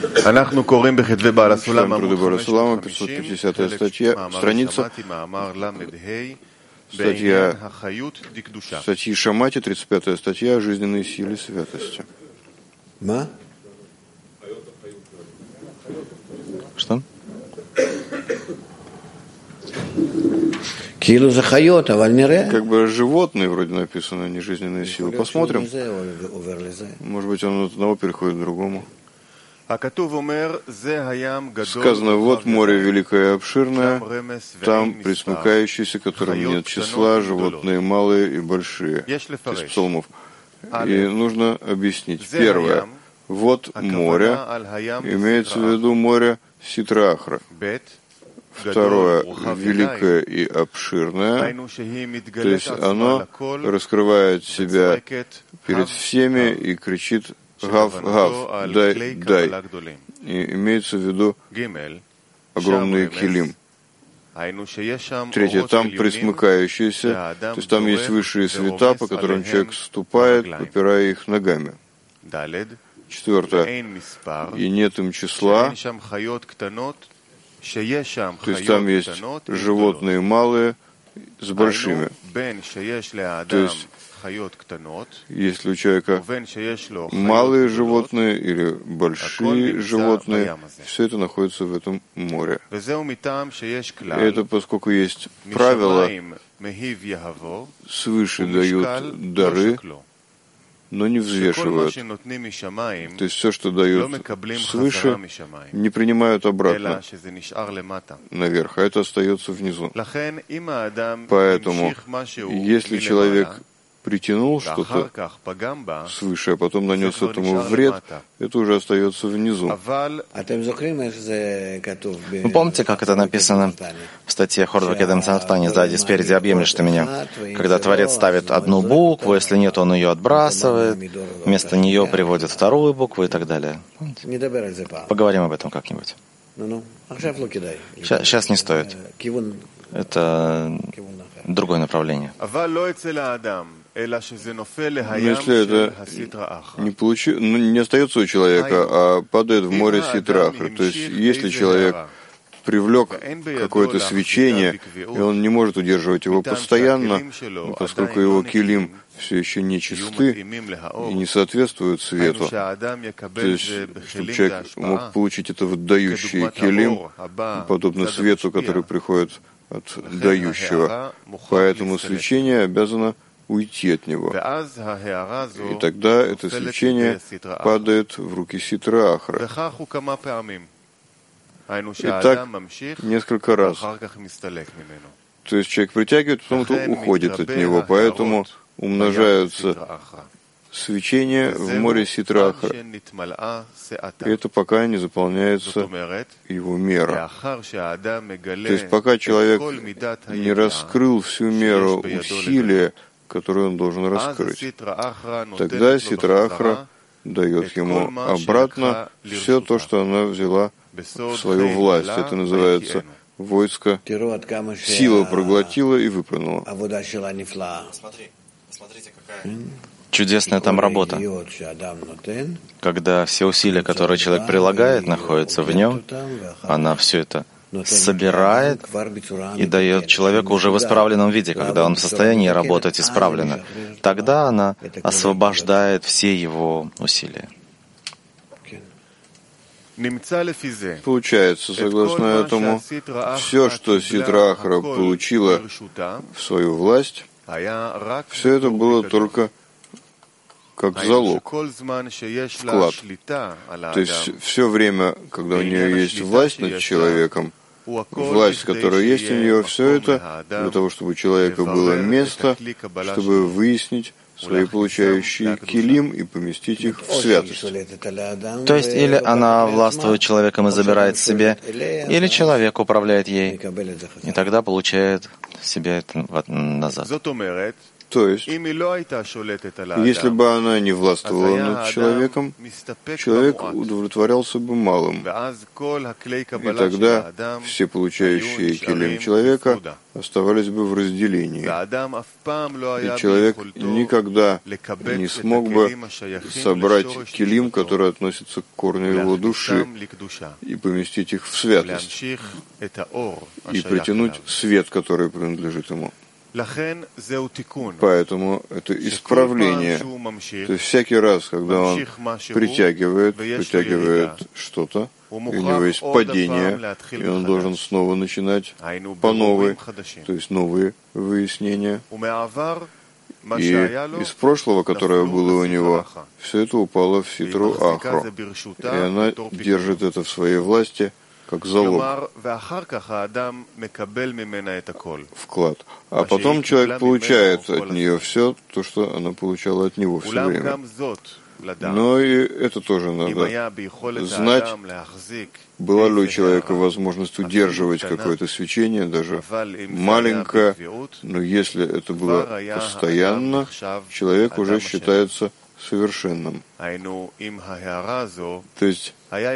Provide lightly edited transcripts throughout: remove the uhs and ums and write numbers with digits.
Читаем труды Баала Сулама, 550 статья, страница, статьи Шамати, 35 статья, жизненные силы святости. Что? Как бы животные вроде написано, не жизненные силы. Посмотрим. Может быть, он от одного переходит к другому. Сказано, вот море великое и обширное, там пресмыкающиеся, которым нет числа, животные малые и большие. Из псалмов. И нужно объяснить. Первое. Вот море, имеется в виду море Ситра-Ахра. Второе, великое и обширное, то есть оно раскрывает себя перед всеми и кричит «Гав, гав, дай, дай». И имеется в виду огромный килим. Третье, там пресмыкающиеся, то есть там есть высшие света, по которым человек ступает, попирая их ногами. Четвертое, и нет им числа, то есть там есть животные малые с большими. То есть если у человека малые животные или большие животные, все это находится в этом море. И это поскольку есть правила, свыше дают дары, но не взвешивают. То есть все, что дают свыше, не принимают обратно наверх, а это остается внизу. Поэтому, если человек притянул что-то свыше, а потом нанес этому вред, это уже остается внизу. Вы помните, как это написано в статье Хордвакедем Сантани, сзади, спереди объемлешь ты меня? Когда Творец ставит одну букву, если нет, он ее отбрасывает, вместо нее приводит вторую букву и так далее. Поговорим об этом как-нибудь. Сейчас не стоит. Это другое направление. Но если это не остается у человека, а падает в море Ситра-Ахра, то есть если человек привлек какое-то свечение, и он не может удерживать его постоянно, поскольку его килим все еще не чисты и не соответствуют свету. То есть, чтобы человек мог получить это вот дающий килим, подобно свету, который приходит от дающего. Поэтому свечение обязано уйти от него. И тогда это свечение падает в руки Ситра-Ахра. И так несколько раз. То есть человек притягивает, потом это уходит от него. Поэтому умножаются свечения в море Ситра-Ахра. И это пока не заполняется его мера. То есть пока человек не раскрыл всю меру усилия, которую он должен раскрыть, тогда Ситра-Ахра дает ему обратно все то, что она взяла в свою власть. Это называется войско. Сила проглотила и выплюнула. Чудесная там работа, когда все усилия, которые человек прилагает, находятся в нем, она все это собирает и дает человеку уже в исправленном виде, когда он в состоянии работать исправленно. Тогда она освобождает все его усилия. Получается, согласно этому, все, что Ситра-Ахра получила в свою власть, все это было только как залог, вклад. То есть все время, когда у нее есть власть над человеком, власть, которая есть у нее, все это для того, чтобы у человека было место, чтобы выяснить свои получающие килим и поместить их в святость. То есть или она властвует человеком и забирает себе, или человек управляет ей, и тогда получает себе это назад. То есть, если бы она не властвовала над человеком, человек удовлетворялся бы малым. И тогда все получающие килим человека оставались бы в разделении. И человек никогда не смог бы собрать килим, которые относятся к корню его души, и поместить их в святость, и притянуть свет, который принадлежит ему. Поэтому это исправление. То есть всякий раз, когда он притягивает что-то, и у него есть падение, и он должен снова начинать по новой, то есть новые выяснения. И из прошлого, которое было у него, все это упало в ситру Ахро. И она держит это в своей власти, как залог, вклад. А потом человек получает от нее все то, что она получала от него все время. Но и это тоже надо знать, была ли у человека возможность удерживать какое-то свечение, даже маленькое, но если это было постоянно, человек уже считается совершенным. То есть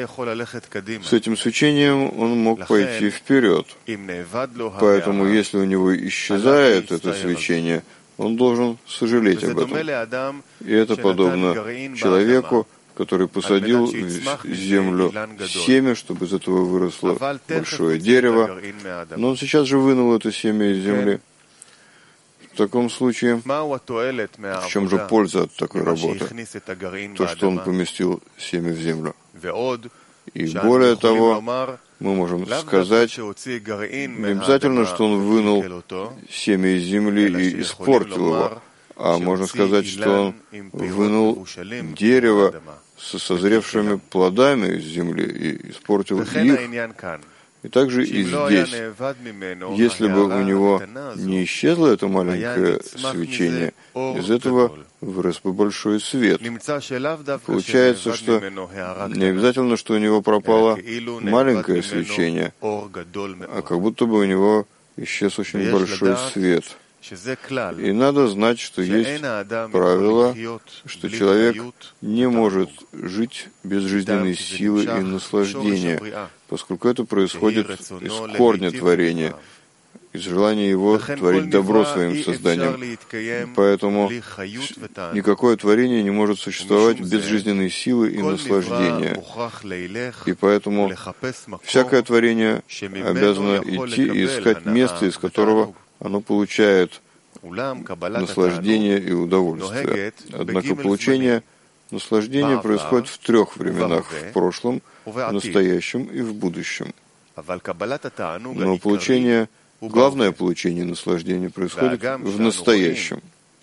с этим свечением он мог пойти вперед. Поэтому если у него исчезает это свечение, он должен сожалеть об этом. И это подобно человеку, который посадил в землю семя, чтобы из этого выросло большое дерево. Но он сейчас же вынул это семя из земли. В таком случае, в чем же польза от такой работы? То, что он поместил семя в землю. И более того, мы можем сказать, не обязательно, что он вынул семя из земли и испортил его, а можно сказать, что он вынул дерево со созревшими плодами из земли и испортил их. И также и здесь, если бы у него не исчезло это маленькое свечение, из этого вырос бы большой свет. Получается, что не обязательно, что у него пропало маленькое свечение, а как будто бы у него исчез очень большой свет. И надо знать, что есть правило, что человек не может жить без жизненной силы и наслаждения, поскольку это происходит из корня творения, из желания его творить добро своим созданием. Поэтому никакое творение не может существовать без жизненной силы и наслаждения. И поэтому всякое творение обязано идти и искать место, из которого оно получает наслаждение и удовольствие. Однако получение наслаждения происходит в трех временах: в прошлом, в настоящем и в будущем. Но главное получение наслаждения происходит в настоящем.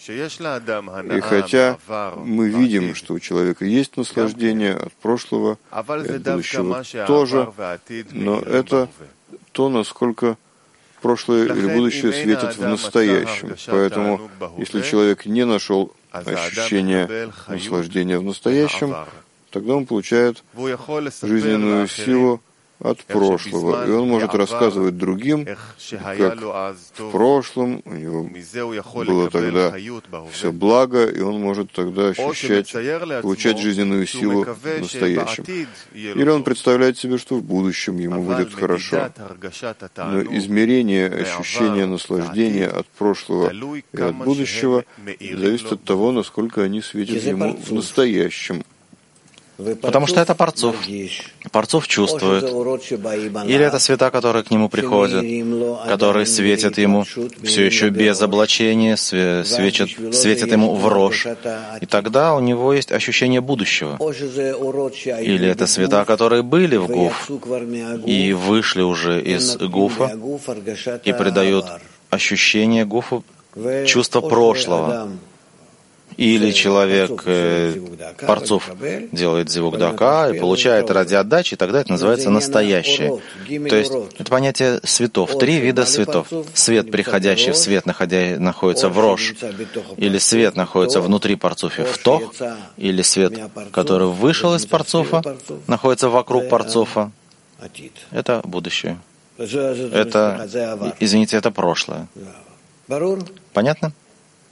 И хотя мы видим, что у человека есть наслаждение от прошлого и от будущего тоже, но это то, насколько прошлое или будущее светит в настоящем. Поэтому, если человек не нашел ощущения наслаждения в настоящем, тогда он получает жизненную силу от прошлого. И он может рассказывать другим, как в прошлом у него было тогда все благо, и он может тогда получать жизненную силу в настоящем. Или он представляет себе, что в будущем ему будет хорошо. Но измерение ощущения наслаждения от прошлого и от будущего зависит от того, насколько они светят ему в настоящем. Потому что это Парцуф. Парцуф чувствует. Или это света, которые к нему приходят, которые светят ему все еще без облачения, светят ему в рожь. И тогда у него есть ощущение будущего. Или это света, которые были в Гуф и вышли уже из Гуфа и придают ощущение Гуфу чувства прошлого. Или человек, Парцуф, делает зивук дака и получает ради отдачи, и тогда это называется настоящее. То есть это понятие светов, 3 вида светов. Свет, приходящий в свет, находится в рожь, или свет находится внутри Парцуфа в тох, или свет, который вышел из Парцуфа, находится вокруг Парцуфа. Это будущее. Это, извините, это прошлое. Понятно?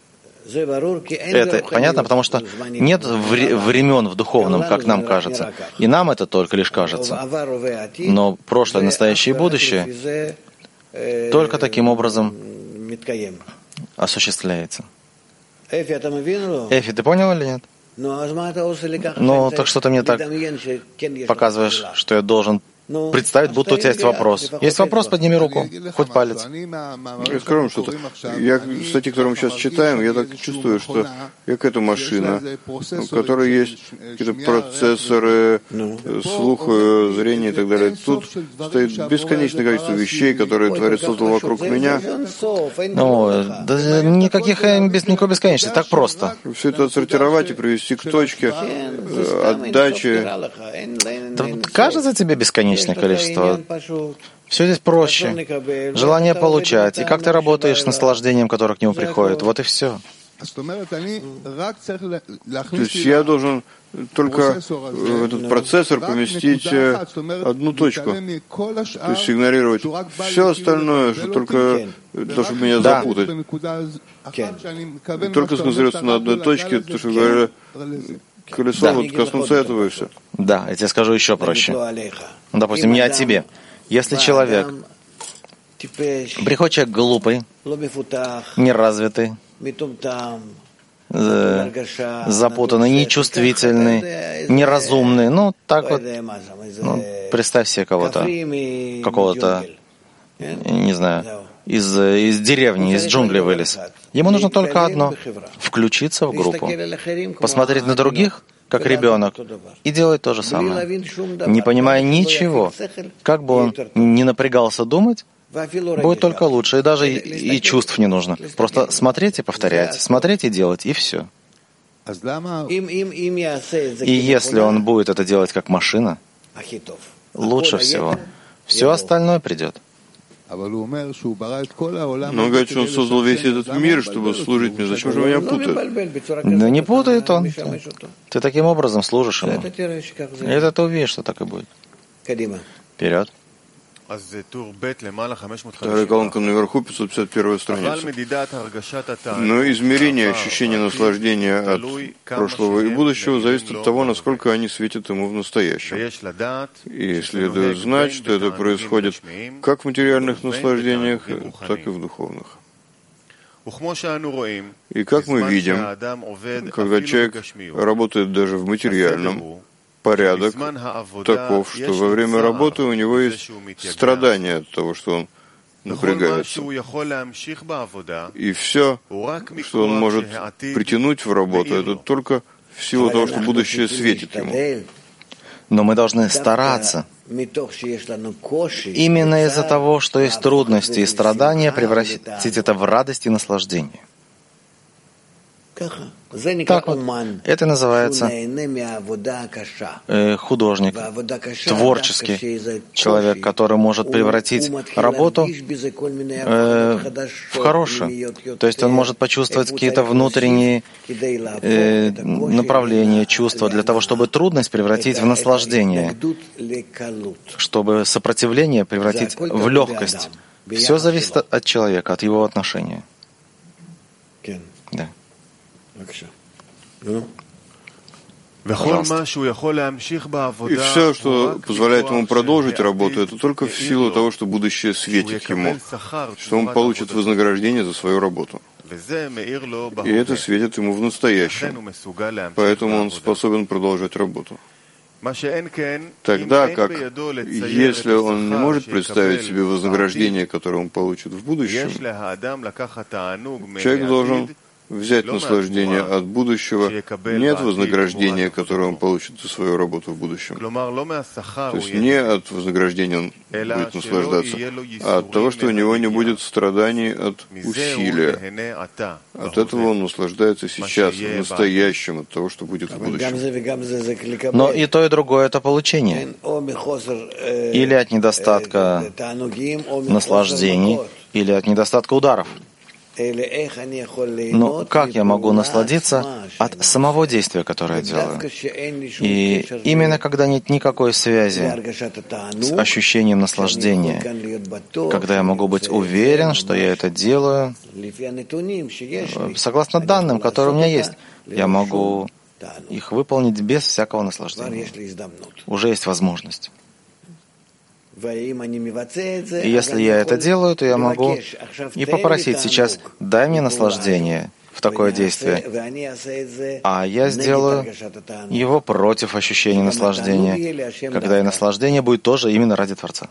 Это понятно, потому что нет времен в духовном, как нам кажется. И нам это только лишь кажется. Но прошлое, настоящее и будущее только таким образом осуществляется. Эфи, ты понял или нет? Ну, так что ты мне так показываешь, что я должен представить, будто у тебя есть вопрос. Есть вопрос, подними руку, хоть палец. Я скажу вам что-то. Я, статьи, которые мы сейчас читаем, я так чувствую, что я какая-то машина, у которой есть какие-то процессоры, слух, зрение и так далее. Тут стоит бесконечное количество вещей, которые Творец создал вокруг меня. Ну, да, никакой бесконечности, так просто. Все это отсортировать и привести к точке отдачи. Да, кажется тебе бесконечное количество. Все здесь проще. Желание получать. И как ты работаешь с наслаждением, которое к нему приходит. Вот и все. То есть я должен только в этот процессор поместить одну точку. То есть игнорировать все остальное, что только то, чтобы меня запутать. И только сконцентрироваться на одной точке, то, что говорили, колесо, вот коснуться этого и все. Да, я тебе скажу еще проще. Допустим, я о тебе. Если человек, приходит человек глупый, неразвитый, запутанный, нечувствительный, неразумный, ну, так вот, ну, представь себе кого-то, какого-то, не знаю, из деревни, из джунглей вылез. Ему нужно только одно — включиться в группу, посмотреть на других, как ребенок, и делать то же самое, не понимая ничего. Как бы он не напрягался думать, будет только лучше, и даже и чувств не нужно. Просто смотреть и повторять, смотреть и делать, и все. И если он будет это делать как машина, лучше всего. Все остальное придет. Но он говорит, что он создал весь этот мир, чтобы служить мне. Зачем же меня путает? Да не путает он. Ты таким образом служишь ему. И это ты увидишь, что так и будет. Вперед. Вторая колонка наверху, 551 страница. Но измерение ощущения наслаждения от прошлого и будущего зависит от того, насколько они светят ему в настоящем. И следует знать, что это происходит как в материальных наслаждениях, так и в духовных. И как мы видим, когда человек работает даже в материальном, порядок таков, что во время работы у него есть страдания от того, что он напрягается. И все, что он может притянуть в работу, это только в силу того, что будущее светит ему. Но мы должны стараться именно из-за того, что есть трудности и страдания, превратить это в радость и наслаждение. Так вот, это называется художник, творческий человек, который может превратить работу в хорошую. То есть он может почувствовать какие-то внутренние направления, чувства, для того, чтобы трудность превратить в наслаждение, чтобы сопротивление превратить в легкость. Все зависит от человека, от его отношения. Да. И все, что позволяет ему продолжить работу, это только в силу того, что будущее светит ему, что он получит вознаграждение за свою работу. И это светит ему в настоящем. Поэтому он способен продолжать работу. Тогда как, если он не может представить себе вознаграждение, которое он получит в будущем, человек должен взять наслаждение от будущего, не от вознаграждения, которое он получит за свою работу в будущем. То есть не от вознаграждения он будет наслаждаться, а от того, что у него не будет страданий от усилия. От этого он наслаждается сейчас, в настоящем, от того, что будет в будущем. Но и то, и другое — это получение. Или от недостатка наслаждений, или от недостатка ударов. Но как я могу насладиться от самого действия, которое я делаю? И именно когда нет никакой связи с ощущением наслаждения, когда я могу быть уверен, что я это делаю, согласно данным, которые у меня есть, я могу их выполнить без всякого наслаждения. Уже есть возможность. И если я это делаю, то я могу и попросить сейчас: дай мне наслаждение в такое действие, а я сделаю его против ощущения наслаждения, когда и наслаждение будет тоже именно ради Творца.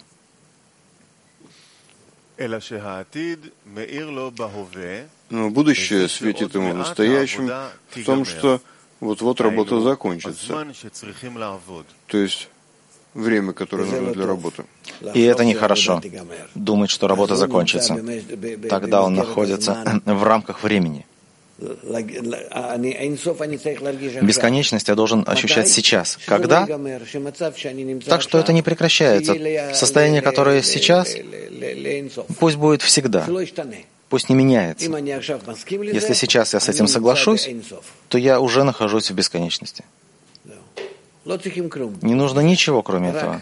Но будущее светит ему в настоящем в том, что вот-вот работа закончится. То есть время, которое нужно для работы. И это нехорошо. Думать, что работа закончится. Тогда он находится в рамках времени. Бесконечность я должен ощущать сейчас. Когда? Так что это не прекращается. Состояние, которое есть сейчас, пусть будет всегда. Пусть не меняется. Если сейчас я с этим соглашусь, то я уже нахожусь в бесконечности. Не нужно ничего, кроме этого.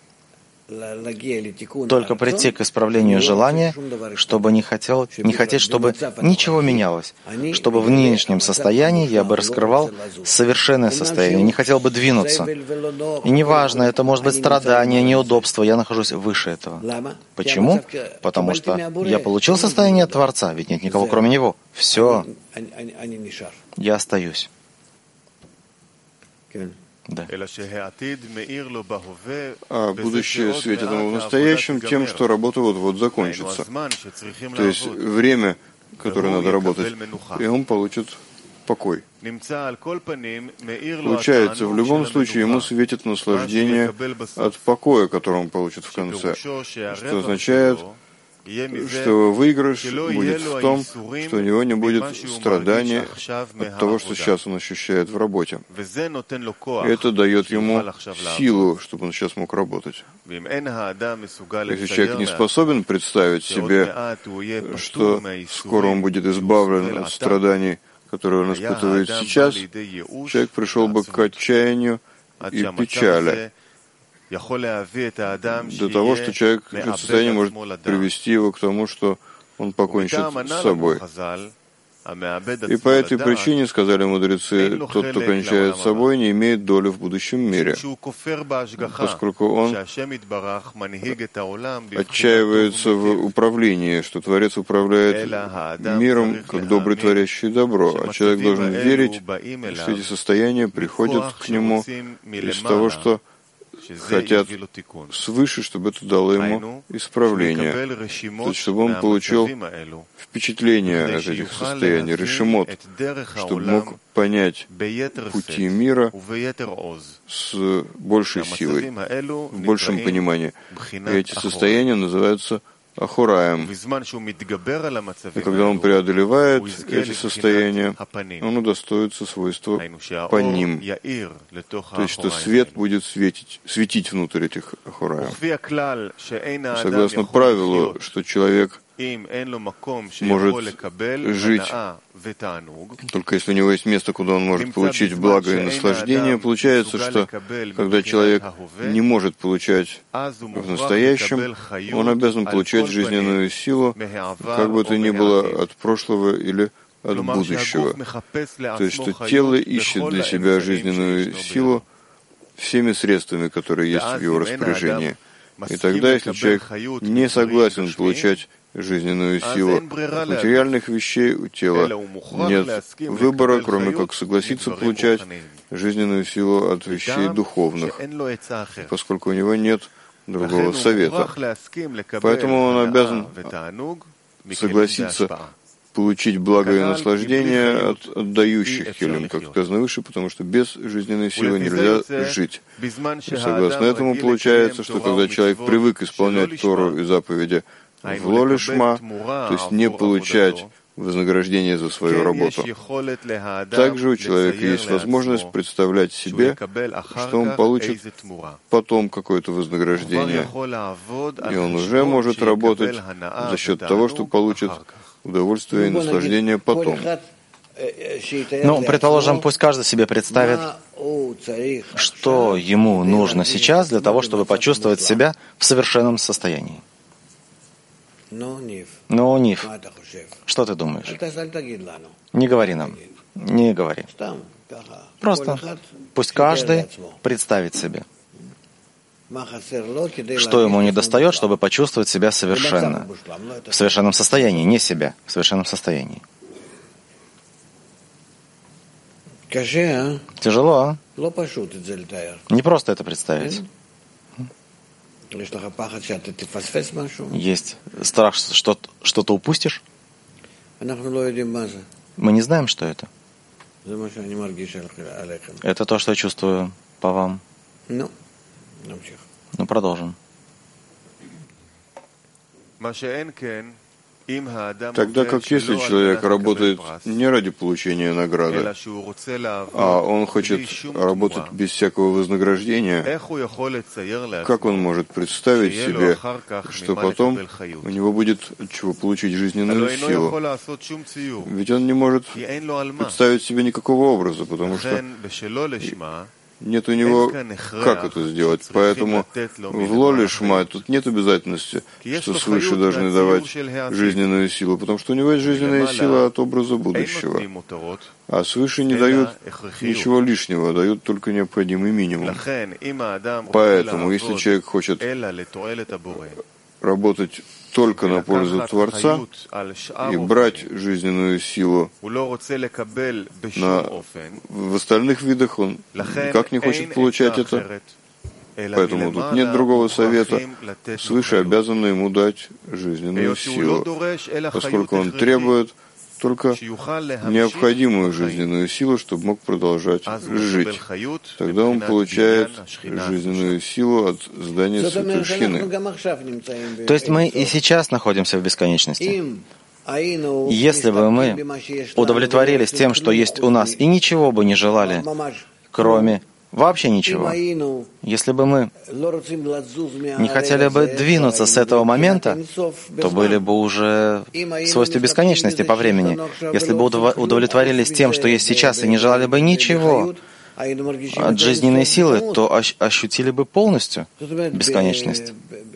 Только прийти к исправлению желания, чтобы не хотеть, чтобы ничего менялось, чтобы в нынешнем состоянии я бы раскрывал совершенное состояние, не хотел бы двинуться. И неважно, это может быть страдание, неудобство, я нахожусь выше этого. Почему? Потому что я получил состояние от Творца, ведь нет никого кроме Него. Все. Я остаюсь. Да. А будущее светит ему в настоящем тем, что работа вот-вот закончится. То есть время, которое надо работать, и он получит покой. Получается, в любом случае ему светит наслаждение от покоя, который он получит в конце, что означает, что выигрыш будет в том, что у него не будет страдания от того, что сейчас он ощущает в работе. И это дает ему силу, чтобы он сейчас мог работать. Если человек не способен представить себе, что скоро он будет избавлен от страданий, которые он испытывает сейчас, человек пришел бы к отчаянию и печали, до того, что человек в это состояние может привести его к тому, что он покончит с собой. И по этой причине, сказали мудрецы, тот, кто кончает с собой, не имеет доли в будущем мире, поскольку он отчаивается в управлении, что Творец управляет миром, как добрый творящий добро, а человек должен верить, что эти состояния приходят к нему из того, что хотят свыше, чтобы это дало ему исправление, то есть чтобы он получил впечатление от этих состояний, решимот, чтобы мог понять пути мира с большей силой, в большем понимании. И эти состояния называются Ахураем. И когда он преодолевает эти состояния, он удостоится свойства паним. То есть, что свет будет светить внутрь этих Ахураем. Согласно правилу, что человек может жить только если у него есть место, куда он может получить благо и наслаждение. Получается, что когда человек не может получать в настоящем, он обязан получать жизненную силу, как бы то ни было, от прошлого или от будущего. То есть, что тело ищет для себя жизненную силу всеми средствами, которые есть в его распоряжении. И тогда, если человек не согласен получать жизненную силу от материальных вещей, у тела нет выбора, кроме как согласиться получать жизненную силу от вещей духовных, поскольку у него нет другого совета. Поэтому он обязан согласиться получить благо и наслаждение от отдающих хилим, как сказано выше, потому что без жизненной силы нельзя жить. И согласно этому получается, что когда человек привык исполнять Тору и заповеди в ло лишма, то есть не получать вознаграждение за свою работу. Также у человека есть возможность представлять себе, что он получит потом какое-то вознаграждение, и он уже может работать за счет того, что получит удовольствие и наслаждение потом. Ну, предположим, пусть каждый себе представит, что ему нужно сейчас для того, чтобы почувствовать себя в совершенном состоянии. Ну, Нив, что ты думаешь? Не говори нам, не говори. Просто пусть каждый представит себе, что ему недостает, чтобы почувствовать себя совершенно, в совершенном состоянии, не себя, в совершенном состоянии. Тяжело, а? Не просто это представить. Есть страх, что что-то упустишь? Мы не знаем, что это. Это то, что я чувствую по вам. Ну, продолжим. Тогда как если человек работает не ради получения награды, а он хочет работать без всякого вознаграждения, как он может представить себе, что потом у него будет от чего получить жизненную силу? Ведь он не может представить себе никакого образа, потому что нет у него как это сделать. Поэтому в Лоле Шма тут нет обязательности, что свыше должны давать жизненную силу, потому что у него есть жизненная сила от образа будущего. А свыше не дают ничего лишнего, дают только необходимый минимум. Поэтому, если человек хочет работать только на пользу Творца и брать жизненную силу в остальных видах, он никак не хочет получать это. Поэтому тут нет другого совета. Свыше обязаны ему дать жизненную силу, поскольку он требует только необходимую жизненную силу, чтобы мог продолжать жить. Тогда он получает жизненную силу от здания Святой Шхины. То есть мы и сейчас находимся в бесконечности. Если бы мы удовлетворились тем, что есть у нас, и ничего бы не желали, кроме вообще ничего. Если бы мы не хотели бы двинуться с этого момента, то были бы уже в свойстве бесконечности по времени. Если бы удовлетворились тем, что есть сейчас, и не желали бы ничего от жизненной силы, то ощутили бы полностью бесконечность.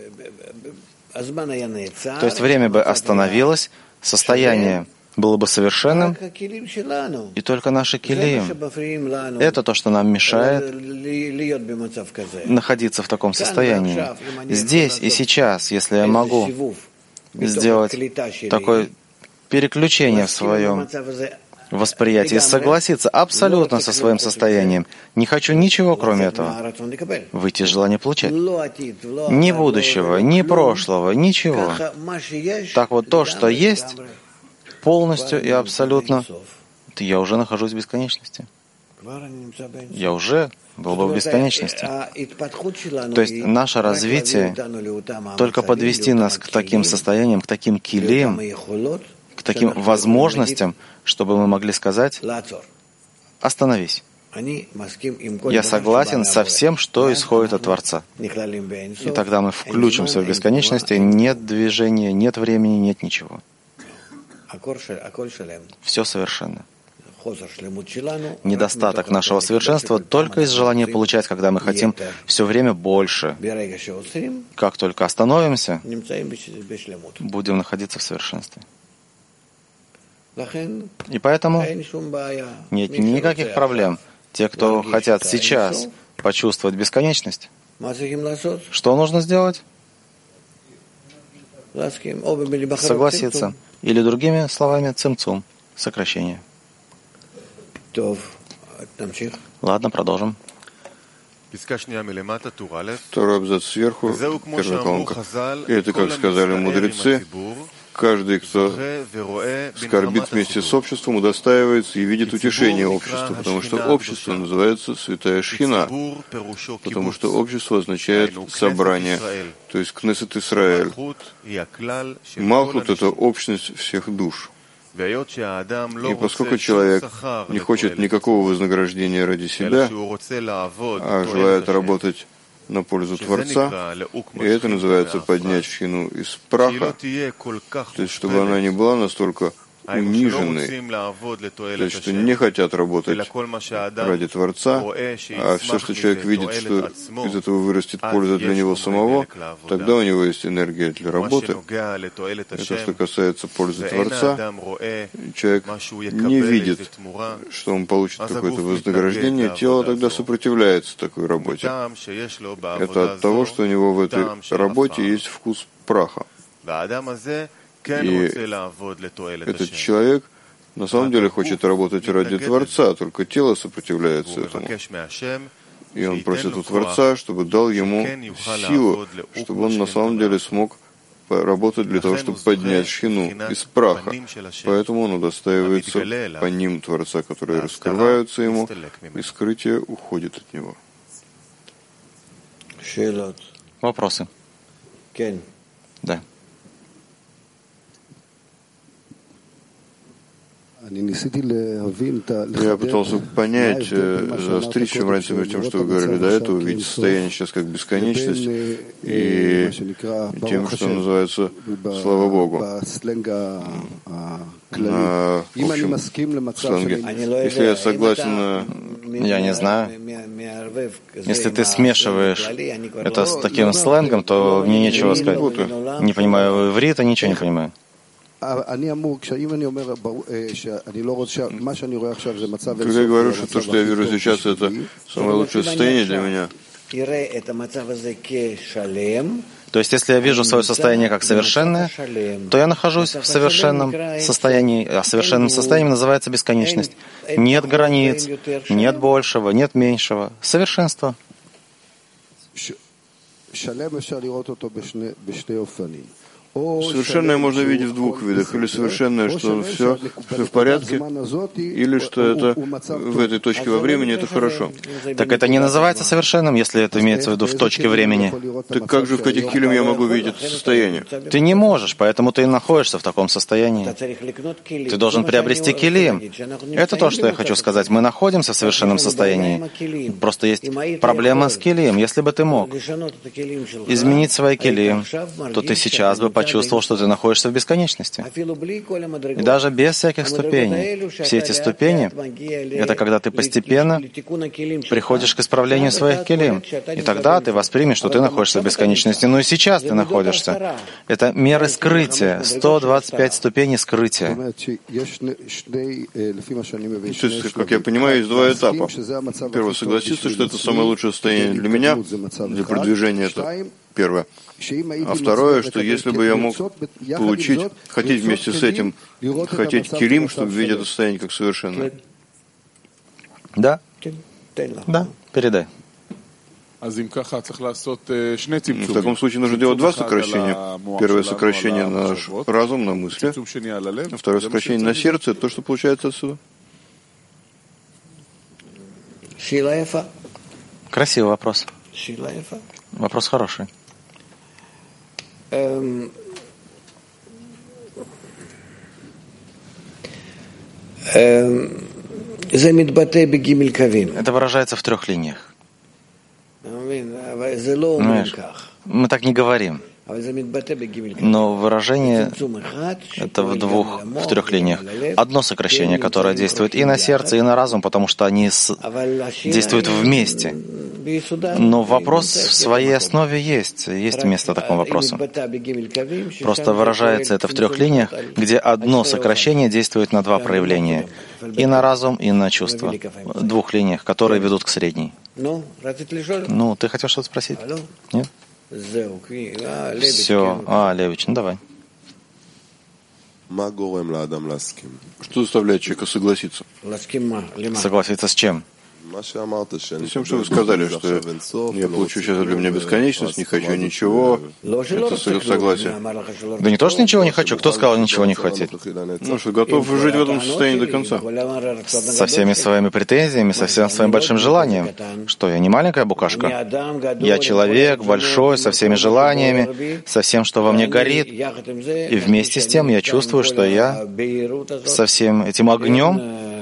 То есть время бы остановилось, состояние было бы совершенным, и только наши килим — это то, что нам мешает находиться в таком состоянии. Здесь и сейчас, если я могу сделать такое переключение в своем восприятии, согласиться абсолютно со своим состоянием, не хочу ничего, кроме этого, выйти из желания получать. Ни будущего, ни прошлого, ничего. Так вот, то, что есть, полностью и абсолютно, я уже нахожусь в бесконечности. Я уже был бы в бесконечности. То есть наше развитие только подвести нас к таким состояниям, к таким килим, к таким возможностям, чтобы мы могли сказать: остановись. Я согласен со всем, что исходит от Творца. И тогда мы включимся в бесконечность, и нет движения, нет времени, нет ничего. Все совершенно. Недостаток нашего совершенства только из желания получать, когда мы хотим все время больше. Как только остановимся, будем находиться в совершенстве. И поэтому нет никаких проблем. Те, кто хотят сейчас почувствовать бесконечность, что нужно сделать? Согласиться. Или другими словами, цимцум, сокращение. Ладно, продолжим. Второй абзац сверху, первая колонка. И это, как сказали мудрецы, каждый, кто скорбит вместе с обществом, удостаивается и видит утешение общества, потому что общество называется Святая Шхина, потому что общество означает собрание, то есть Кнесет Исраэль. Малхут — это общность всех душ. И поскольку человек не хочет никакого вознаграждения ради себя, а желает работать на пользу Творца, и это называется поднять шхину из праха, то есть чтобы она не была настолько униженной, то есть что не хотят работать ради Творца, а все, что человек видит, что из этого вырастет польза для него самого, тогда у него есть энергия для работы. Это что касается пользы Творца, человек не видит, что он получит какое-то вознаграждение, тело тогда сопротивляется такой работе. Это от того, что у него в этой работе есть вкус праха. И этот человек на самом деле хочет работать ради Творца, только тело сопротивляется этому. И он просит у Творца, чтобы дал ему силу, чтобы он на самом деле смог работать для того, чтобы поднять шхину из праха. Поэтому он удостаивается по ним Творца, которые раскрываются ему, и скрытие уходит от него. Вопросы? Да. Я пытался понять, заострить, чем разница между тем, что вы говорили до этого, ведь состояние сейчас как бесконечность, и тем, что называется «слава Богу» на общем сленге. Если я согласен... Я не знаю. Если ты смешиваешь это с таким сленгом, то мне нечего сказать. Не понимаю иврита, ничего не понимаю. Когда я говорю, что то, что я вижу сейчас, это самое лучшее состояние для меня, то есть, если я вижу свое состояние как совершенное, то я нахожусь в совершенном состоянии, а совершенным состоянием называется бесконечность. Нет границ, нет большего, нет меньшего. Совершенство. Совершенное можно видеть в двух видах. Или совершенное, что все в порядке, или что это в этой точке во времени это хорошо. Так это не называется совершенным, если это имеется в виду в точке времени. Так как же в каких килим я могу видеть это состояние? Ты не можешь, поэтому ты и находишься в таком состоянии. Ты должен приобрести килим. Это то, что я хочу сказать. Мы находимся в совершенном состоянии. Просто есть проблема с килим. Если бы ты мог изменить свои килим, то ты сейчас бы почувствовал, что ты находишься в бесконечности. И даже без всяких ступеней. Все эти ступени — это когда ты постепенно приходишь к исправлению своих килим. И тогда ты воспримешь, что ты находишься в бесконечности. Но и сейчас ты находишься. Это меры скрытия. 125 ступеней скрытия. То есть, как я понимаю, есть два этапа. Первое, согласиться, что это самое лучшее состояние для меня, для продвижения, это первое. А второе, что если бы я мог получить, хотеть вместе с этим, хотеть килим, чтобы видеть это состояние как совершенное. Да? Да, передай. В таком случае нужно делать два сокращения. Первое сокращение на наш разум, на мысли. А второе сокращение на сердце, это то, что получается отсюда. Красивый вопрос. Вопрос хороший. Это выражается в 3 линиях. Понимаешь? Мы так не говорим. Но выражение это в 3 линиях. Одно сокращение, которое действует и на сердце, и на разум, потому что они действуют вместе. Но вопрос в своей основе есть место такому вопросу. Просто выражается это в 3 линиях, где одно сокращение действует на 2 проявления. И на разум, и на чувства. 2 линиях, которые ведут к средней. Ну, ты хотел что-то спросить? Нет? Все. Левич, давай. Что заставляет человека согласиться? Согласиться с чем? Тем, что вы сказали, что я получу сейчас для меня бесконечность, не хочу ничего, это согласие. Да не то, что ничего не хочу. Кто сказал ничего не хотеть? Ну что, готов жить в этом состоянии до конца. Со всеми своими претензиями, со всем своим большим желанием. Что, я не маленькая букашка? Я человек большой, со всеми желаниями, со всем, что во мне горит. И вместе с тем я чувствую, что я со всем этим огнем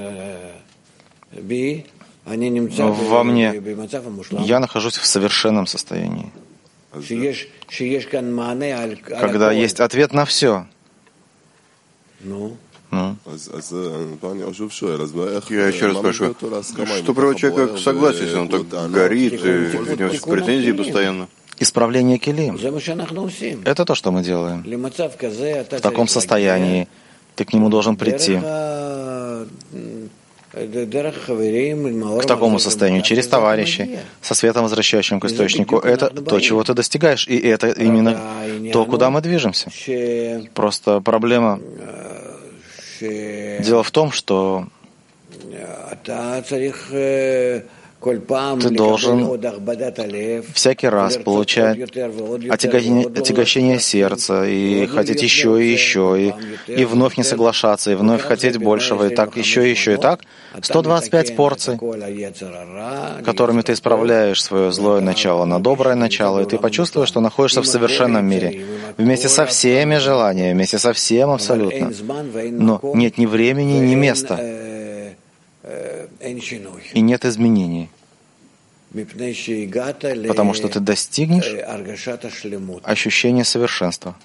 во мне, я нахожусь в совершенном состоянии. Когда есть ответ на все. Я еще раз спрашиваю, что приводит человека к согласию, если он так горит, и у него претензии постоянно? Исправление келим. Это то, что мы делаем. В таком состоянии ты к нему должен прийти. К такому состоянию через товарищей, со светом, возвращающим к источнику. Это то, чего ты достигаешь, и это именно то, куда мы движемся. Просто проблема. Дело в том, что ты должен всякий раз получать отягощение сердца и хотеть еще, и вновь не соглашаться, и вновь хотеть большего, и так еще, и так. 125 порций, которыми ты исправляешь свое злое начало на доброе начало, и ты почувствуешь, что находишься в совершенном мире, вместе со всеми желаниями, вместе со всем абсолютно. Но нет ни времени, ни места. И нет изменений. Потому что ты достигнешь ощущения совершенства.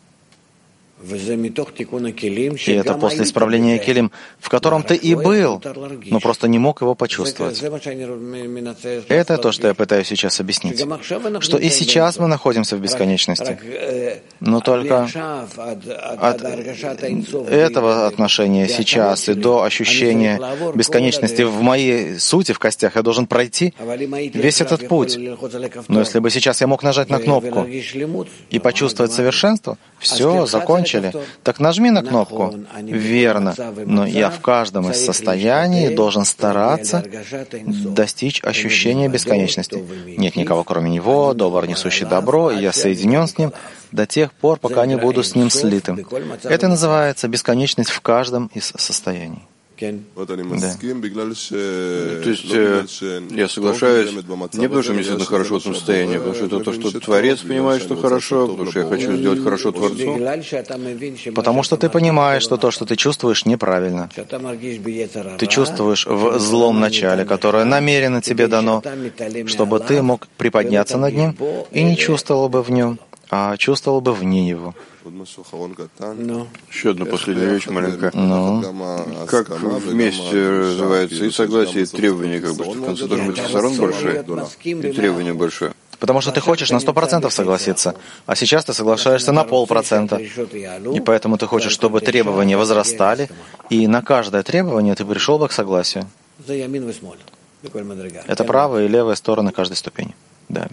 И это после исправления келим, в котором ты и был, но просто не мог его почувствовать. Это то, что я пытаюсь сейчас объяснить. Что и сейчас мы находимся в бесконечности, но только от этого отношения сейчас и до ощущения бесконечности в моей сути, в костях, я должен пройти весь этот путь. Но если бы сейчас я мог нажать на кнопку и почувствовать совершенство, все, закончилось. Так нажми на кнопку. Верно. Но я в каждом из состояний должен стараться достичь ощущения бесконечности. Нет никого, кроме него, добр, несущий добро, и я соединен с ним до тех пор, пока не буду с ним слитым. Это называется бесконечность в каждом из состояний. Да. То есть я соглашаюсь не потому, что мне действительно хорошо в этом состоянии, потому что это то, что Творец понимает, что хорошо, потому что я хочу сделать хорошо Творцу. Потому что ты понимаешь, что то, что ты чувствуешь, неправильно. Ты чувствуешь в злом начале, которое намеренно тебе дано, чтобы ты мог приподняться над ним и не чувствовал бы в нем, а чувствовал бы вне его. Еще одна последняя вещь маленькая. Как вместе развивается и согласие, и требования, как бы, что в конце должен быть сторон большой, и требования большое. Потому что ты хочешь на 100% согласиться, а сейчас ты соглашаешься на 0,5%. И поэтому ты хочешь, чтобы требования возрастали, и на каждое требование ты пришел бы к согласию. Это правая и левая стороны каждой ступени. Да.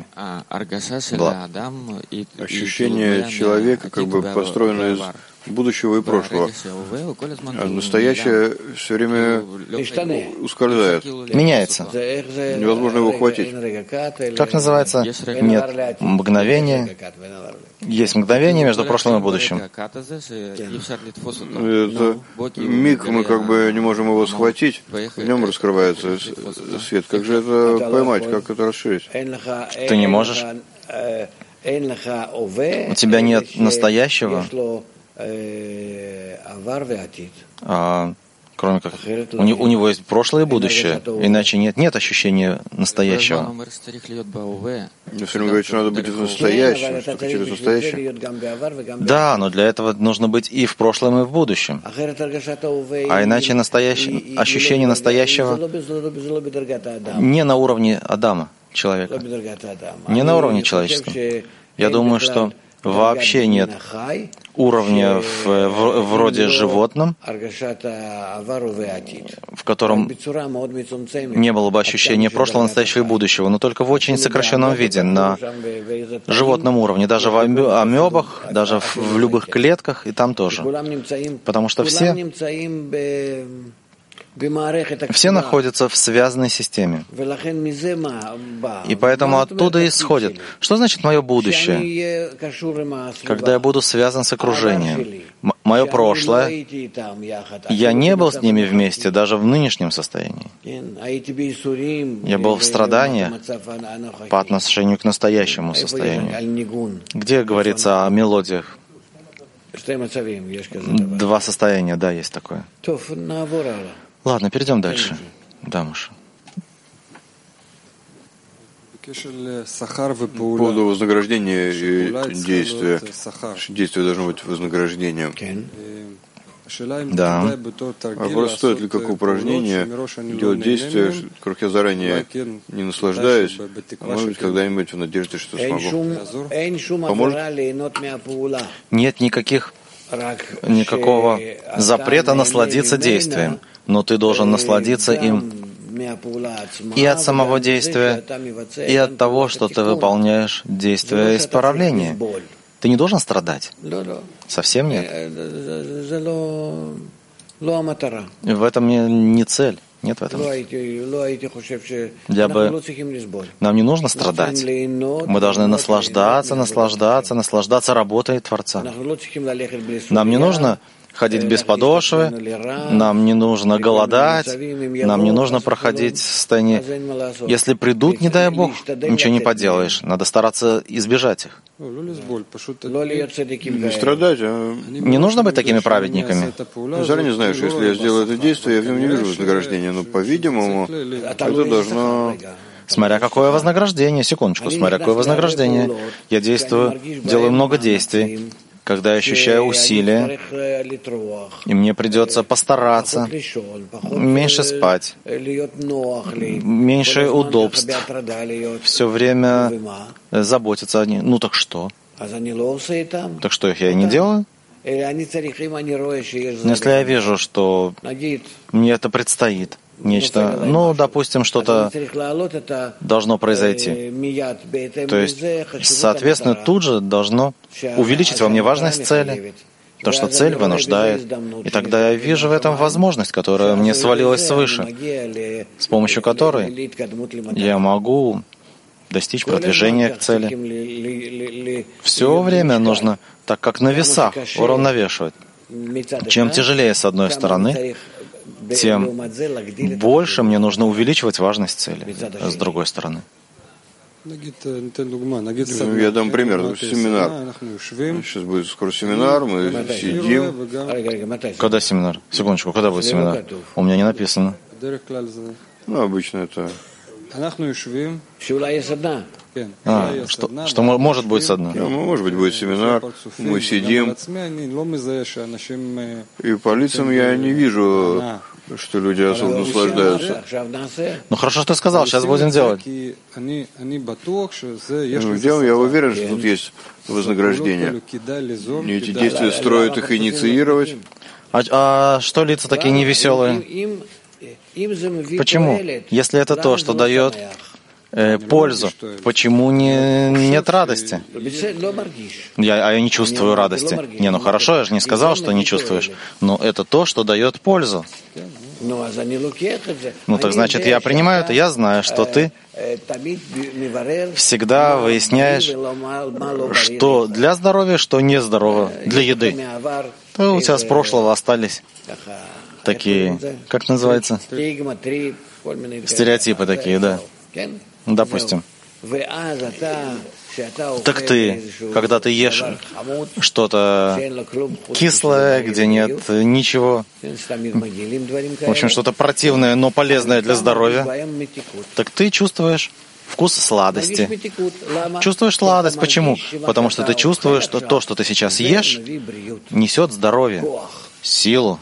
Ощущение человека как бы построено из будущего и прошлого. А настоящее все время ускользает. Меняется. Невозможно его ухватить. Как называется? Нет мгновения. Есть мгновение между прошлым и будущим. Это миг, мы как бы не можем его схватить, в нем раскрывается свет. Как же это поймать, как это расширить? Ты не можешь. У тебя нет настоящего. Кроме как у него есть прошлое и будущее, иначе нет ощущения настоящего. Я все время говорю, что надо быть в настоящем, что через настоящее. Да, но для этого нужно быть и в прошлом, и в будущем. А иначе ощущение настоящего не на уровне Адама, человека, не на уровне человеческом. Я думаю, что вообще нет уровня вроде животном, в котором не было бы ощущения прошлого, настоящего и будущего, но только в очень сокращенном виде, на животном уровне, даже в амебах, даже в любых клетках, и там тоже. Потому что все Все находятся в связанной системе. И поэтому оттуда исходит. Что значит мое будущее? Когда я буду связан с окружением. Мое прошлое, я не был с ними вместе, даже в нынешнем состоянии. Я был в страданиях по отношению к настоящему состоянию. Где говорится о мелодиях? Два состояния, да, есть такое. Ладно, перейдем дальше. Да, Маша. По поводу вознаграждения и действия. Действие должно быть вознаграждением. Да. Вопрос, стоит ли как упражнение делать действия, в которых я заранее не наслаждаюсь, а может быть, когда-нибудь в надежде, что смогу. Поможет? Нет никакого запрета насладиться действием, но ты должен насладиться им и от самого действия, и от того, что ты выполняешь действие исправления. Ты не должен страдать. Совсем нет. В этом не цель. Нет в этом. Нам не нужно страдать. Мы должны наслаждаться работой Творца. Нам не нужно ходить без подошвы, нам не нужно голодать, нам не нужно проходить состояние. Если придут, не дай Бог, ничего не поделаешь. Надо стараться избежать их. Не страдать, Не нужно быть такими праведниками. Заранее знаю, что если я сделаю это действие, я в нем не вижу вознаграждения, но, по-видимому, это должно... Смотря какое вознаграждение, секундочку, смотря какое вознаграждение. Я делаю много действий. Когда я ощущаю усилия, и мне придется постараться, меньше спать, меньше удобств, все время заботиться о них. Ну так что? Так что их я и не делаю? Но если я вижу, что мне это предстоит, нечто, допустим, что-то должно произойти. То есть, соответственно, тут же должно увеличить во мне важность цели. То, что цель вынуждает. И тогда я вижу в этом возможность, которая мне свалилась свыше, с помощью которой я могу достичь продвижения к цели. Все время нужно, так как на весах, уравновешивать. Чем тяжелее с одной стороны, тем больше мне нужно увеличивать важность цели с другой стороны. Я дам пример. Семинар. Сейчас будет скоро семинар, мы сидим. Когда семинар? Секундочку, когда будет семинар? У меня не написано. Обычно это... Что может быть со дна? Может быть, будет семинар, мы сидим, и по лицам я не вижу, что люди особо наслаждаются. Ну хорошо, что ты сказал, сейчас будем делать. Я уверен, что тут есть вознаграждение. И эти действия строят их инициировать. А что лица такие невеселые? Почему? Если это то, что дает пользу, почему нет радости? Я не чувствую радости. Хорошо, я же не сказал, что не чувствуешь. Но это то, что дает пользу. Так значит, я принимаю это, я знаю, что ты всегда выясняешь, что для здоровья, что не здорово, для еды. То у тебя с прошлого остались такие, как называется? Стереотипы такие, да. Допустим. Так ты, когда ты ешь что-то кислое, где нет ничего, в общем, что-то противное, но полезное для здоровья, так ты чувствуешь вкус сладости. Чувствуешь сладость. Почему? Потому что ты чувствуешь, что то, что ты сейчас ешь, несет здоровье, силу.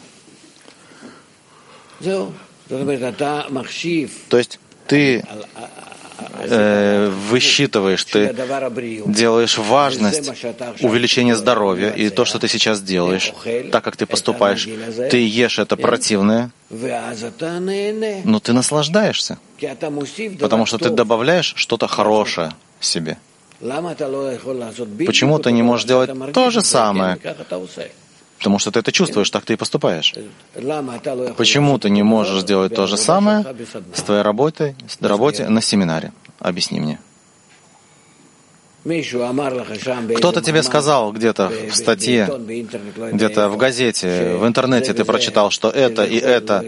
То есть ты высчитываешь, ты делаешь важность увеличения здоровья, и то, что ты сейчас делаешь, так как ты поступаешь, ты ешь это противное, но ты наслаждаешься, потому что ты добавляешь что-то хорошее себе. Почему ты не можешь делать то же самое, Потому что ты это чувствуешь, так ты и поступаешь. Почему ты не можешь сделать то же самое с твоей работой на семинаре? Объясни мне. Кто-то тебе сказал где-то в статье, где-то в газете, в интернете ты прочитал, что это и это,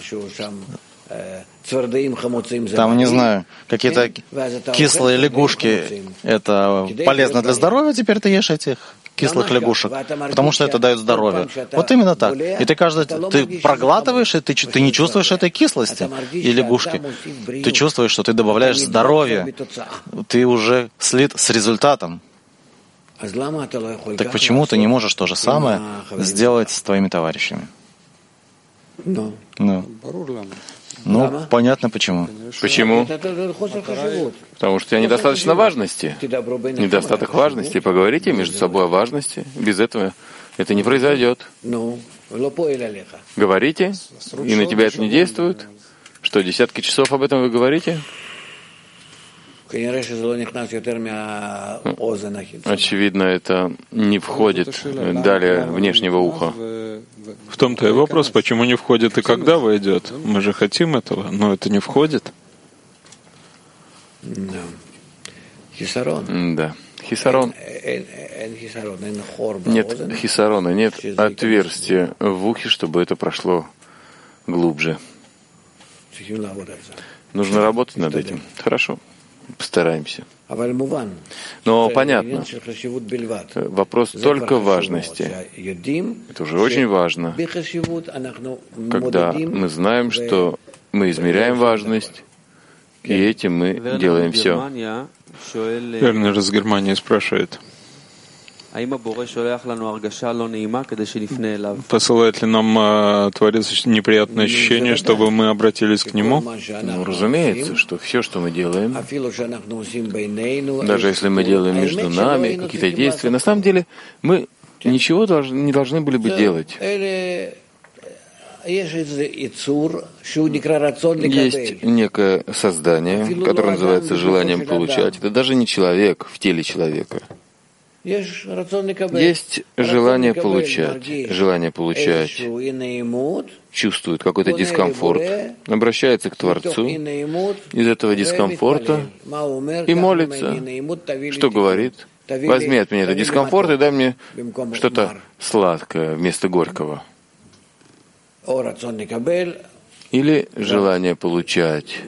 там, не знаю, какие-то кислые лягушки, это полезно для здоровья, теперь ты ешь этих кислых лягушек, потому что это дает здоровье. Вот именно так. И ты проглатываешь, и ты не чувствуешь этой кислости и лягушки. Ты чувствуешь, что ты добавляешь здоровье. Ты уже слит с результатом. Так почему ты не можешь то же самое сделать с твоими товарищами? Понятно почему. Почему? Потому что у тебя недостаточно важности. Недостаток важности. Поговорите между собой о важности. Без этого это не произойдет. Говорите, и на тебя это не действует. Что, десятки часов об этом вы говорите? Очевидно, это не входит далее внешнего уха. В том-то и вопрос, почему не входит и когда войдет. Мы же хотим этого, но это не входит. Да. Хисарон. Нет хисарона, нет отверстия в ухе, чтобы это прошло глубже. Нужно работать над этим. Хорошо. Постараемся. Но понятно, вопрос только важности. Это уже очень важно, когда мы знаем, что мы измеряем важность, и этим мы делаем все. Вернер из Германии спрашивает, посылает ли нам Творец неприятное ощущение, чтобы мы обратились к Нему? Ну, разумеется, что все, что мы делаем, даже если мы делаем между нами какие-то действия, на самом деле мы ничего не должны были бы делать. Есть некое создание, которое называется желанием получать. Это даже не человек в теле человека. Есть желание получать. Желание получать чувствует какой-то дискомфорт, обращается к Творцу из этого дискомфорта и молится. Что говорит? Возьми от меня этот дискомфорт и дай мне что-то сладкое вместо горького. Или желание получать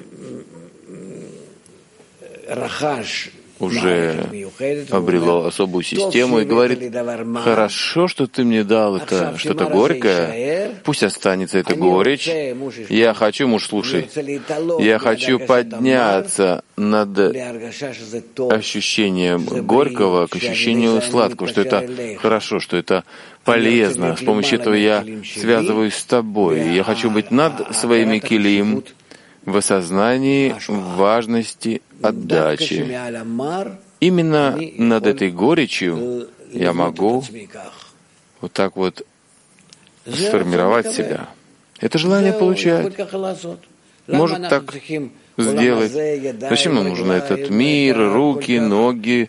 уже обрело особую систему и говорит: хорошо, что ты мне дал это что-то горькое, пусть останется эта горечь. Я хочу, муж, слушай, я хочу подняться над ощущением горького к ощущению сладкого, что это хорошо, что это полезно. С помощью этого я связываюсь с тобой. Я хочу быть над своими килим в осознании важности отдачи. Именно над этой горечью я могу вот так вот сформировать себя. Это желание получать. Может так сделать. Зачем нам нужен этот мир, руки, ноги,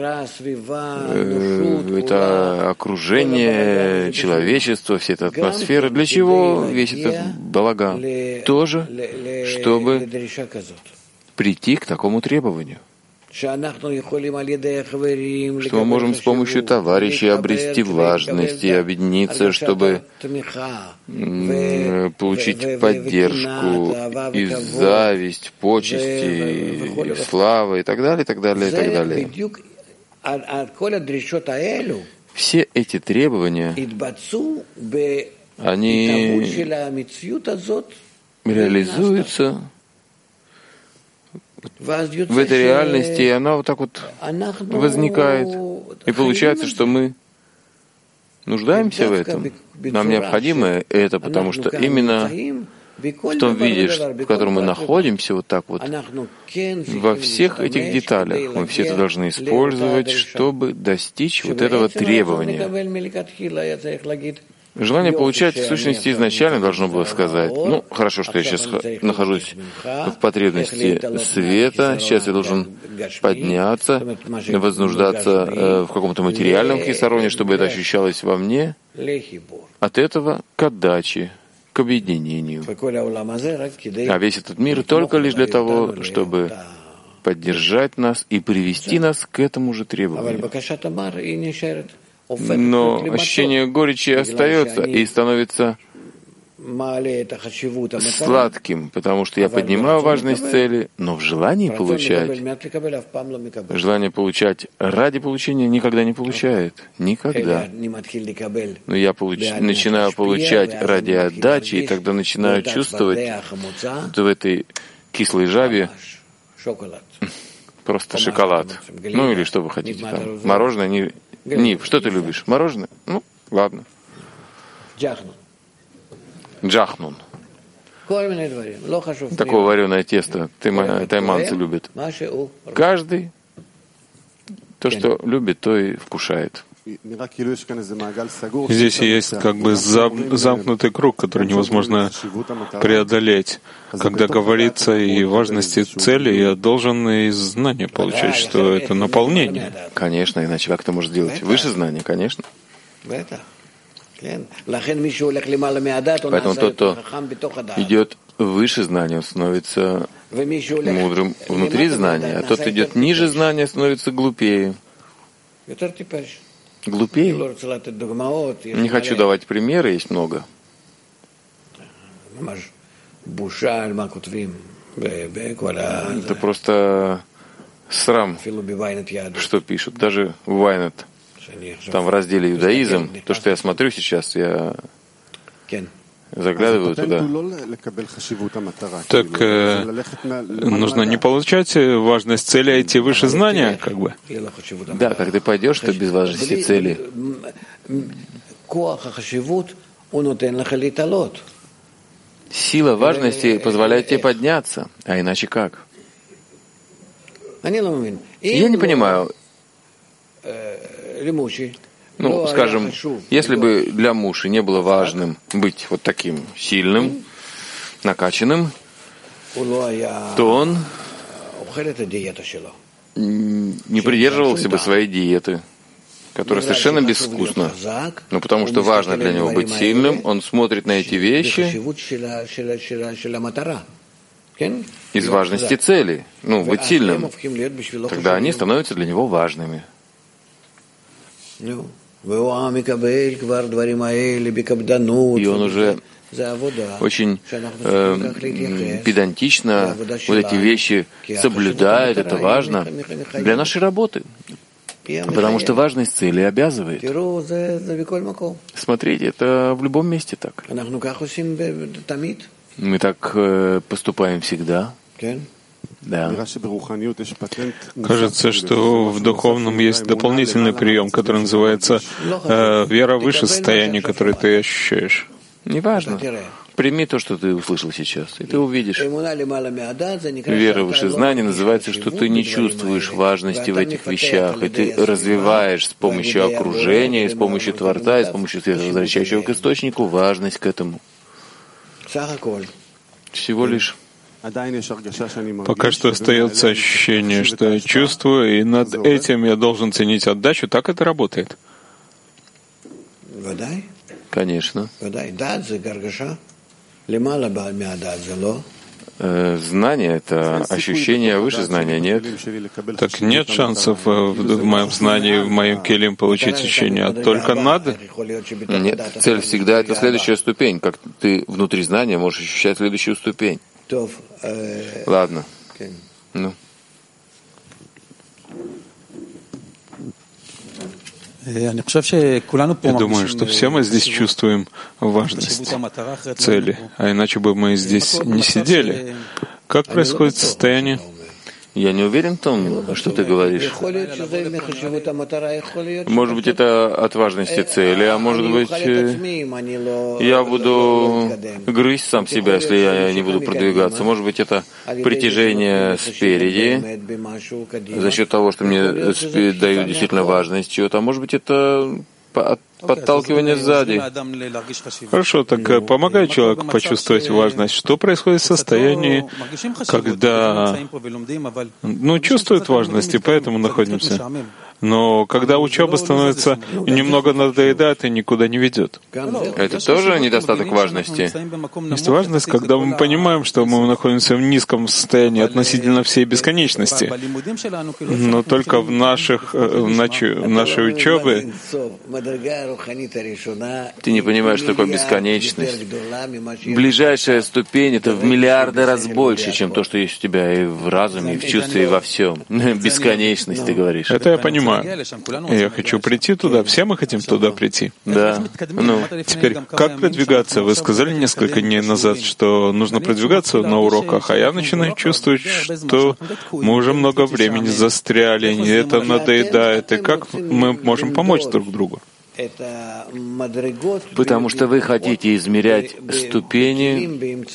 это окружение, человечество, вся эта атмосфера? Для чего весь этот балаган? Тоже, чтобы прийти к такому требованию. Что мы можем с помощью товарищей обрести влажность и объединиться, чтобы получить поддержку и зависть, почести, и славу и так далее, и так далее, и так далее. Все эти требования, они реализуются в этой реальности, и она вот так вот возникает. И получается, что мы нуждаемся в этом. Нам необходимо это, потому что именно в том виде, в котором мы находимся, вот так вот, во всех этих деталях, мы все это должны использовать, чтобы достичь вот этого требования. Желание получать в сущности изначально должно было сказать: ну, хорошо, что я сейчас нахожусь в потребности света, сейчас я должен подняться, вознуждаться в каком-то материальном хисароне, чтобы это ощущалось во мне, от этого к отдаче, к объединению. А весь этот мир только лишь для того, чтобы поддержать нас и привести нас к этому же требованию. Но ощущение горечи остается и становится сладким, потому что я поднимаю важность цели, но в желании получать ради получения никогда не получает. Никогда. Но я начинаю получать ради отдачи, и тогда начинаю чувствовать в этой кислой жабе просто шоколад. Ну или что вы хотите там. Мороженое, Нив, что ты любишь? Мороженое? Ну, ладно. Джахнун. Такое вареное тесто тайманцы любят. Каждый то, что любит, то и вкушает. Здесь есть как бы замкнутый круг, который невозможно преодолеть. Когда говорится и важности цели, я должен из знания получать, что это наполнение. Конечно, иначе как это может сделать? Выше знания, конечно. Поэтому тот, кто идет выше знания, он становится мудрым внутри знания, а тот, кто идет ниже знания, становится глупее. Глупее. Не хочу давать примеры, есть много. Это просто срам, что пишут. Даже в Вайнет, там в разделе «Иудаизм», то, что я смотрю сейчас, я заглядываю туда. Так нужно не получать важность цели, а идти выше знания, как бы. Да, как ты пойдешь, то без важности цели. Сила важности позволяет тебе подняться, а иначе как? Я не понимаю. Ну, скажем, если бы для Муши не было важным быть вот таким сильным, накачанным, то он не придерживался бы своей диеты, которая совершенно безвкусна. Но потому что важно для него быть сильным, он смотрит на эти вещи из важности цели. Ну, быть сильным. Тогда они становятся для него важными. И он уже очень педантично вот эти вещи соблюдает, это важно для нашей работы. Потому что важность цели обязывает. Смотрите, это в любом месте так. Мы так поступаем всегда. Да. Кажется, что в духовном есть дополнительный прием, который называется вера выше состояния, которое ты ощущаешь. Неважно. Прими то, что ты услышал сейчас, и ты увидишь. Вера выше знания называется, что ты не чувствуешь важности в этих вещах, и ты развиваешь с помощью окружения, и с помощью Творца, и с помощью света, возвращающего к источнику, важность к этому. Всего лишь. Пока что остается ощущение, что я чувствую, и над этим я должен ценить отдачу. Так это работает. Конечно. Знание — это ощущение выше знания, нет? Так нет шансов в моем знании, в моем келим получить ощущение, а только надо? Нет, цель всегда — это следующая ступень. Как ты внутри знания можешь ощущать следующую ступень. Ладно. Ну. Я думаю, что все мы здесь чувствуем важность цели, а иначе бы мы здесь не сидели. Как происходит состояние? Я не уверен в том, что ты говоришь. Может быть, это от важности цели, а может быть, я буду грызть сам себя, если я не буду продвигаться. Может быть, это притяжение спереди, за счет того, что мне дают действительно важность чего-то. А может быть, это подталкивание сзади. Хорошо, так помогай человеку почувствовать важность. Что происходит в состоянии, когда чувствует важность, и поэтому находимся. Но когда учеба становится немного надоедает и никуда не ведет. Это тоже недостаток важности? Есть важность, когда мы понимаем, что мы находимся в низком состоянии относительно всей бесконечности. Но только в нашей учебе ты не понимаешь, что такое бесконечность. Ближайшая ступень — это в миллиарды раз больше, чем то, что есть у тебя и в разуме, и в чувстве, и во всем. Бесконечность, ты говоришь. Это я понимаю. Я хочу прийти туда. Все мы хотим туда прийти. Да. Теперь, как продвигаться? Вы сказали несколько дней назад, что нужно продвигаться на уроках, а я начинаю чувствовать, что мы уже много времени застряли, и это надоедает. И как мы можем помочь друг другу? Потому что вы хотите измерять ступени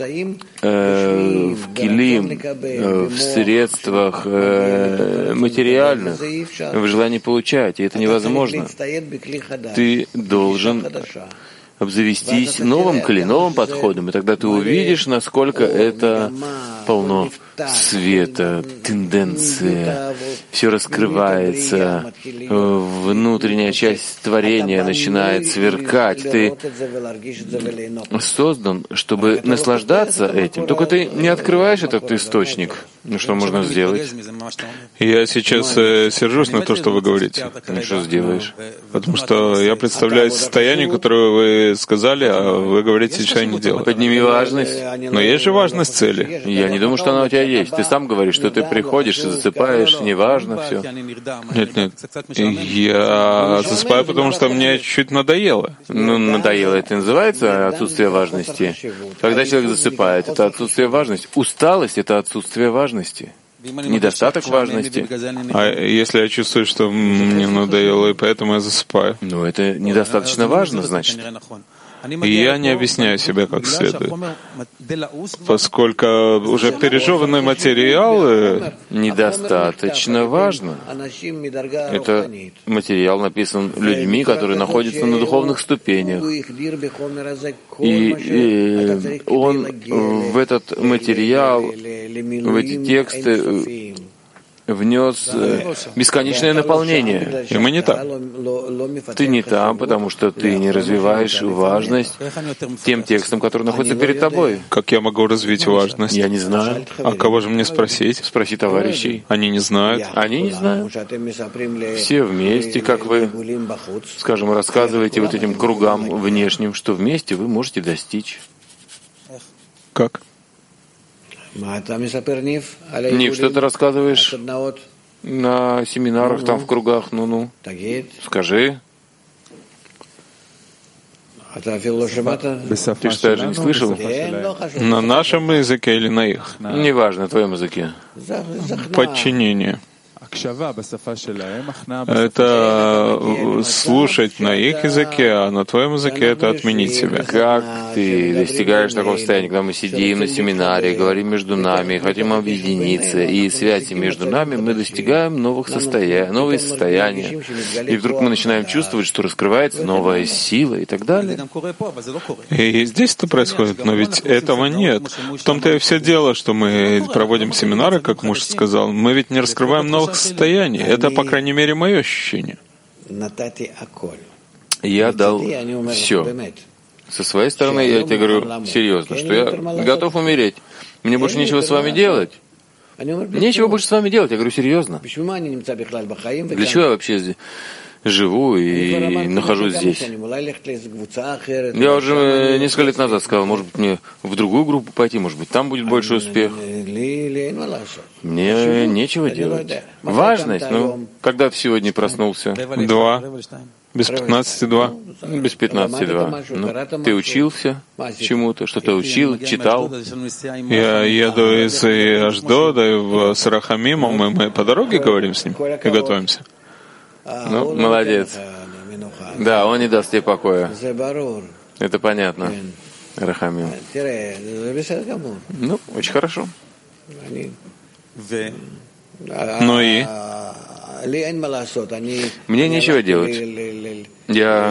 в килим, в средствах материальных, в желании получать, и это невозможно. Ты должен обзавестись новым кли, новым подходом, и тогда ты увидишь, насколько это полно света, тенденция, все раскрывается, внутренняя часть творения начинает сверкать. Ты создан, чтобы наслаждаться этим. Только ты не открываешь этот источник. Ну что можно сделать? Я сейчас сержусь на то, что вы говорите. Ну что сделаешь? Потому что я представляю состояние, которое вы сказали, а вы говорите, что я не делаю. Подними важность. Но есть же важность цели. Я не думаю, что она у тебя есть. Ты сам говоришь, что ты приходишь и засыпаешь, неважно все. Нет. Я засыпаю, потому что мне чуть надоело. Ну, надоело. Это называется отсутствие важности. Когда человек засыпает, это отсутствие важности. Усталость — это отсутствие важности. Недостаток важности. А если я чувствую, что мне надоело, и поэтому я засыпаю? Ну, это недостаточно важно, значит. И я не объясняю себя как следует, поскольку уже пережеванный материал недостаточно важно. Это материал написан людьми, которые находятся на духовных ступенях. И он в этот материал, в эти тексты внес бесконечное наполнение. И мы не там. Ты не там, потому что ты не развиваешь важность тем текстом, который находится перед тобой. Как я могу развить важность? Я не знаю. А кого же мне спросить? Спроси товарищей. Они не знают. Они не знают. Все вместе, как вы, скажем, рассказываете вот этим кругам внешним, что вместе вы можете достичь. Как? Нив, что ты рассказываешь на семинарах, там в кругах? Ну-ну. Скажи. Ты что, даже не слышал? На нашем языке или на их? Неважно, на твоем языке. Подчинение. Это слушать на их языке, а на твоем языке это отменить себя. Как ты достигаешь такого состояния, когда мы сидим на семинаре, говорим между нами, хотим объединиться, и связи между нами мы достигаем новых новые состояния. И вдруг мы начинаем чувствовать, что раскрывается новая сила и так далее. И здесь это происходит, но ведь этого нет. В том-то и все дело, что мы проводим семинары, как муж сказал, мы ведь не раскрываем новых состояний. Это, по крайней мере, мое ощущение. Я дал все. Со своей стороны, я тебе говорю серьезно, что я готов умереть. Мне больше нечего с вами делать. Нечего больше с вами делать. Я говорю серьезно. Для чего я вообще живу и нахожусь здесь? Я уже несколько лет назад сказал, может быть, мне в другую группу пойти, может быть, там будет больше успех. Мне нечего делать. Важность, когда ты сегодня проснулся? 2. Без 15:2. Без 15:2. Ты учился чему-то, что-то учил, читал? Я еду из Ашдода в Сарахамимом, и мы по дороге говорим с ним и готовимся. Молодец. Да, он не даст тебе покоя. Это понятно. Рахамим. Очень хорошо. Ну и? Мне нечего делать. Я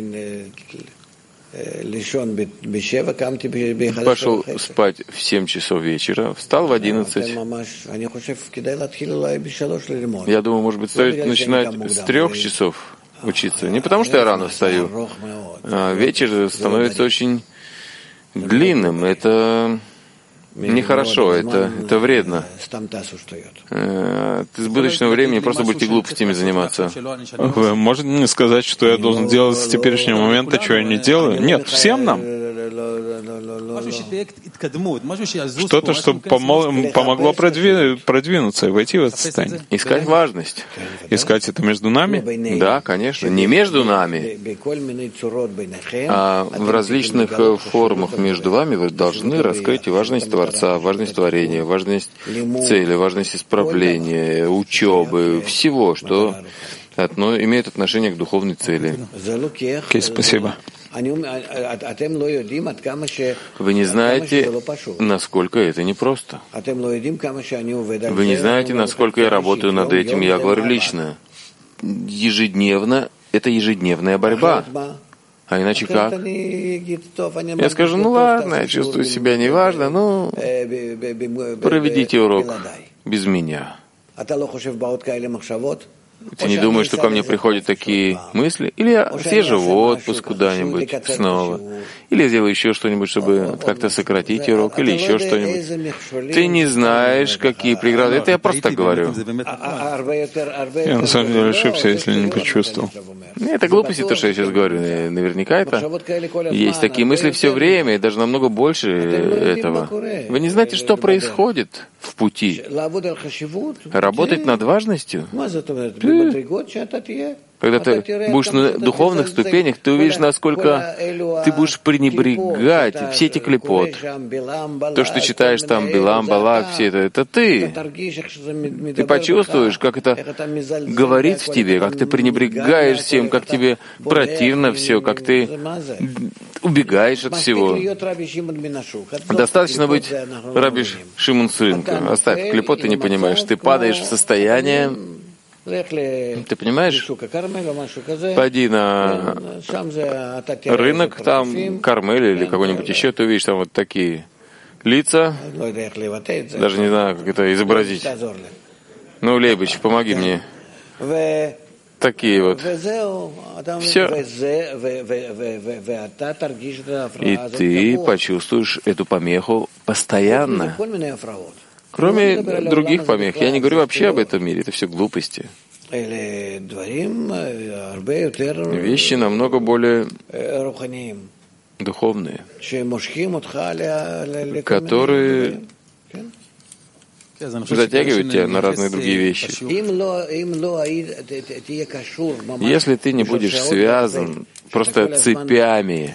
пошел спать в 7 часов вечера, встал в 11. Я думаю, может быть, стоит начинать с 3 часов учиться. Не потому, что я рано встаю, а вечер становится очень длинным. Это нехорошо, это вредно. От избыточного времени просто будете глупостями заниматься. Вы можете мне сказать, что я должен делать с теперешнего момента, что я не делаю? Нет, всем нам. Что-то, чтобы помогло продвинуться и войти в это состояние. Искать важность. Искать это между нами? Да, конечно. Не между нами, а в различных формах между вами вы должны раскрыть важность Творца, важность творения, важность цели, важность исправления, учебы, всего, что имеет отношение к духовной цели. Окей, спасибо. Вы не знаете, насколько это непросто. Вы не знаете, насколько я работаю над этим, я говорю лично. Ежедневно, это ежедневная борьба. А иначе как? Я скажу, ну ладно, я чувствую себя неважно, ну, проведите урок без меня. Ты не думаешь, что ко мне приходят такие мысли? Или я съезжу в отпуск куда-нибудь снова? Или я сделаю еще что-нибудь, чтобы как-то сократить урок? Или еще что-нибудь? Ты не знаешь, какие преграды. Это я просто так говорю. Я на самом деле ошибся, если не почувствовал. Это глупости, то, что я сейчас говорю. Наверняка это есть такие мысли все время, и даже намного больше этого. Вы не знаете, что происходит в пути. Работать над важностью? Когда ты будешь на духовных ступенях, ты увидишь, насколько ты будешь пренебрегать все эти клипот. То, что читаешь там, Билам, Балак, все это ты. Ты почувствуешь, как это говорит в тебе, как ты пренебрегаешь всем, как тебе противно все, как ты убегаешь от всего. Достаточно быть Раби Шимон с рынка. Оставь клипот, ты не понимаешь. Ты падаешь в состояние. Ты понимаешь? Пойди на рынок, там, Кармель или какой-нибудь еще, ты увидишь там вот такие лица. Даже не знаю, как это изобразить. Ну, Лейбыч, помоги мне. Такие вот. Все. И ты почувствуешь эту помеху постоянно. Кроме других помех. Я не говорю вообще об этом мире, это все глупости. Вещи намного более духовные, которые затягивают тебя на разные другие вещи. Если ты не будешь связан просто цепями,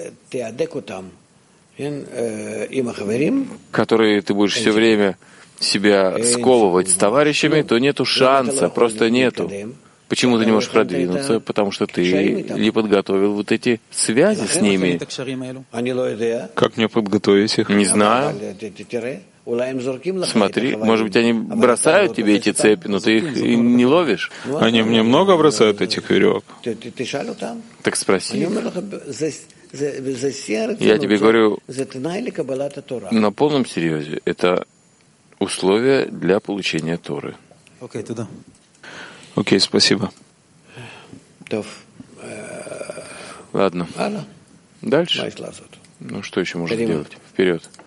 которые ты будешь все время себя сковывать с товарищами, то нету шанса, просто нету. Почему ты не можешь продвинуться? Потому что ты не подготовил вот эти связи с ними. Как мне подготовить их? Не знаю. Смотри, может быть, они бросают тебе эти цепи, но ты их не ловишь. Они мне много бросают этих веревок. Так спроси. Я тебе говорю на полном серьезе. Это условия для получения Торы. Окей, спасибо. Ладно. Дальше. Ну, что еще можно делать? Вперед.